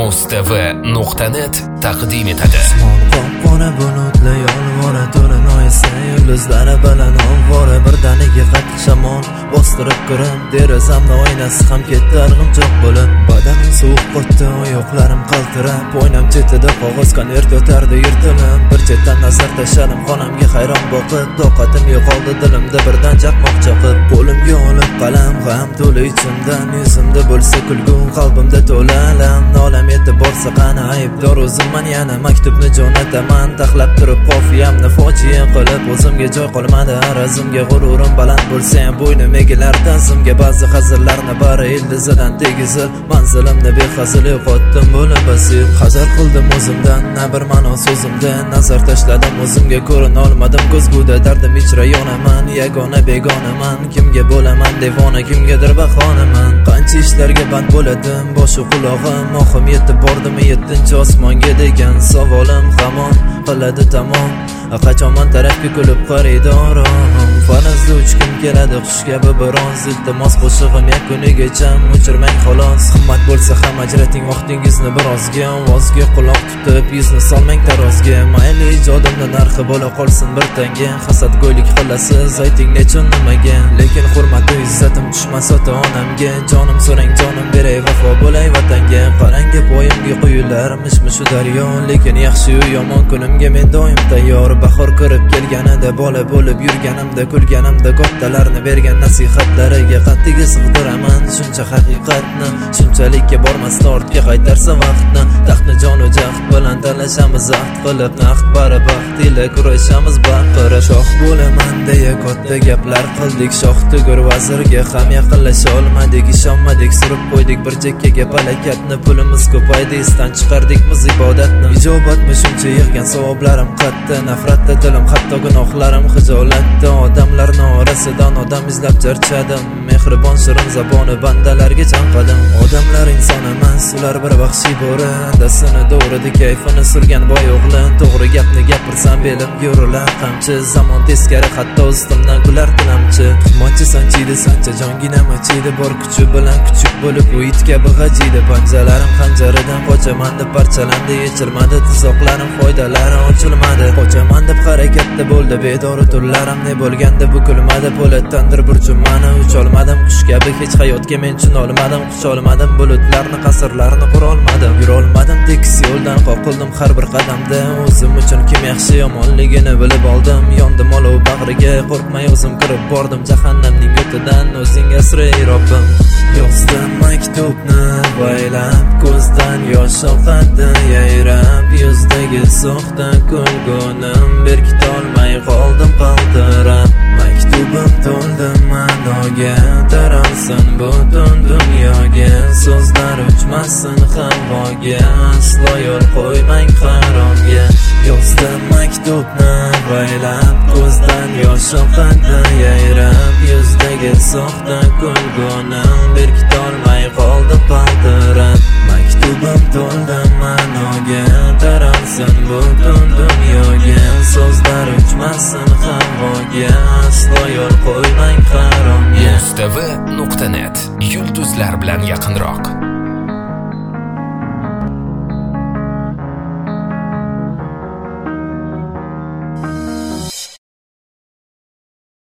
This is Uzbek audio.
mustv.net taqdim etadi. Qora bulutli yolvora to'lin oysa yulduzlari baland ovvora birdaniga qattiq shamol bostirib kirib derazamni oynasi ham ketdi arg'imchoq bo'lib badanim sovuq qotdi oyoqlarim qaltirab oynam chetida qog'oz konvert yotardi yirtilib bir chetdan nazar tashladim xonamga hayron boqib toqatim yo'qoldi dilimda birdan chaqmoq chaqib qo'limga olib qalam g'am to'la ichimdan yuzimda bo'lsa kulgu qalbimda to'la alam nolam yetib borsa qani aybdor o'zimman yana maktubni jo'nataman taxlab turib qofiyamni fojia qilib o'zimga joy qolmadi arazimga g'ururim baland bo'lsa ham bo'ynim egilar ta'zimga ba'zi hazillarni bari ildizidan tegizib manzilimni behazil yo'qotdim bo'lib asir hazar qildim o'zimdan na bir ma'no so'zimda nazar tashladim o'zimga ko'rina olmadim ko'zguda dardim ichra yonaman yagona begonaman kimga bo'laman devona kimgadir bahonaman qancha ishlarga band bo'ladim boshi qulog'im oxim yetib bordimi 7-chi osmonga degan savolim hamon qiladi tamom qachonman tarafga kulib qaridorim farazda uchgim keladi qush kabi biroz iltimos qo'shig'im yakunigacha o'chirmang xolos himmat bo'lsa ham ajrating vaqtingizni birozga ovozga quloq tutib yuzni solmang tarozga mayli ijodimni narxi bo'la qolsin bir tanga hasadgo'ylik qilasiz ayting nechun nimaga lekin hurmatu izzatim tushmas ota onamga jonim so'rang jonim beray vafo bo'lay vatanga qarang poyimga quyilarmish shu daryo lekin yaxshi-yu yomon kunimga men doim tayyor bahor kirib kelganida bola bo'lib yurganimda kulganimda kattalarni bergan nasihatlariga qattiga sig'diraman shuncha haqiqatni shunchalikka bormasdan ortga qaytarsa vaqtni taxtni jonu jahd bilan talashamiz ahd qilib naqd barabaxt ila kurashamiz baqirib shoh bo'laman deya katta gaplar qildik shoh tugur vazirga ham yaqinlasha olmadik ishonmadik surib qo'ydik bir chekkaga palakatni pulimiz ko'paydi esdan chiqardik biz ibodatni ijobatmi shuncha yig'gan savoblarim qatta nafratda dilim hatto gunohlarim hijolatda odamlarning orasidan odam izlab charchadim mehribon shirin zaboni bandalarga chanqadim odamlar inson emas ular bir vahshiy bo'ri dasini do'ridi kayfini surgan boy o'g'li to'g'ri gapni gapirsam belimga urilar qamchi zamon teskari hatto ustimdan kular tilamchi tuhmatchi sanchiydi sancha jongina machiydi bor kuchi bilan kuchuk bo'lib u it kabi g'ajiydi panjalarim xanjaridan qochaman deb parchalandi yechilmadi tuzoqlarim foydalari ochilmadi qochaman deb harakatda bo'ldi bedori tunlarim ne bo'lganda bukilmadi po'latdandir burchunmani ucholmadim qush kabi hech hayotga men tushunolmadim qucholmadim bulutlarni qasrlarni qurolmadim yurolmadim tekis yo'ldan qoqildim har bir qadamda o'zim uchun kim yaxshi yomonligini bilib oldim yondim olov bag'riga qo'rqmay o'zim kirib bordim jahannamning o'tidan o'zing asray Robbim yozdim maktubni vaylab ko'zdan yosh oqadi yayrab yuzdagi soxta kulgunim berkitolmay qoldim qaltirab maktubim to'ldi ma'noga taralsin butun dunyoga so'zlar uchmasin havoga aslo yo'l qo'ymang haromga yozdim maktubni vaylab ko'zdan yosh oqadi yayrab yuzdagi soxta kulgunim berkitolmay qoldim qaltirab maktubim to'ldi ma'noga taralsin butun dunyoga so'zlar uchmasin havoga aslo yo'l qo'ymang haromga mustv.net yulduzlar bilan yaqinroq.